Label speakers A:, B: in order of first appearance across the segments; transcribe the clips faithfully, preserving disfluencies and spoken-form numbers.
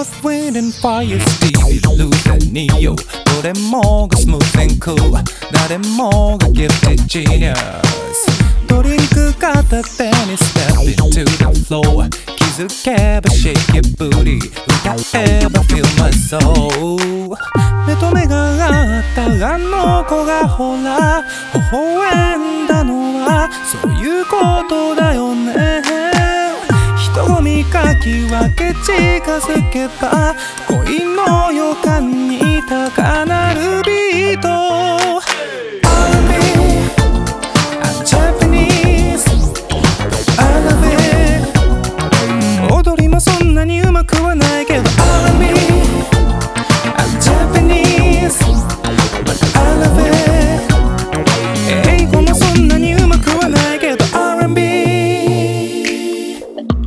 A: Earth, Wind and Fire, Stevie, Luther, Neo どれもがスムーズ and cool 誰もが gifted genius ドリンク片手に step into the floor 気づけば shake your booty 歌えば feel my soul 目と目が合ったあの子がほら微笑んだのはそういうことだよね人混みかき分け近づけば恋の予感に高鳴るビート踊りもそんなにうまくはないけど アールアンドビーI'm Japanese but I love it 英語もそんなにうまくはないけど アールアンドビー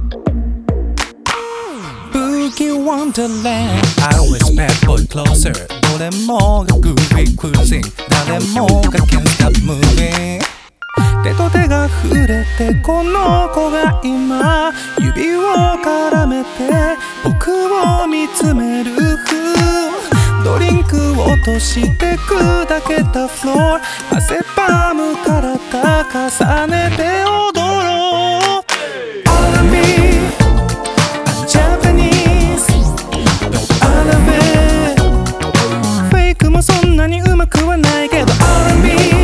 A: Boogie Wonderland I was bad boy closer どれもが groovy cruising 誰もが can't stop moving手と手が触れてこの子が今指を絡めて僕を見つめるドリンクを落として砕けたフロア汗ばむ体重ねて踊ろう アールアンドビー I'm Japanese but I love it フェイクもそんなにうまくはないけど アールアンドビー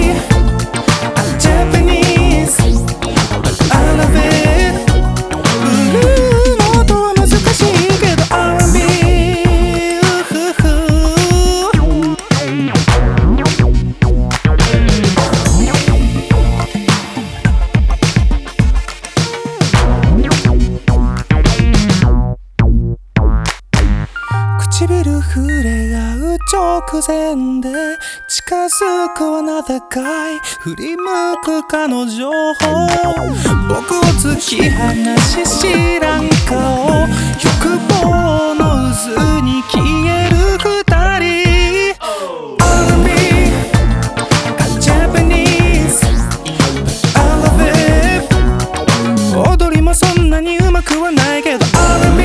A: 唇触れ合う直前で近づく another guy 振り向く彼女僕を突き放し知らん顔欲望の渦に消える二人 アールアンドビーI'm Japanese but I love it 踊りもそんなにうまくはないけど アールアンドビー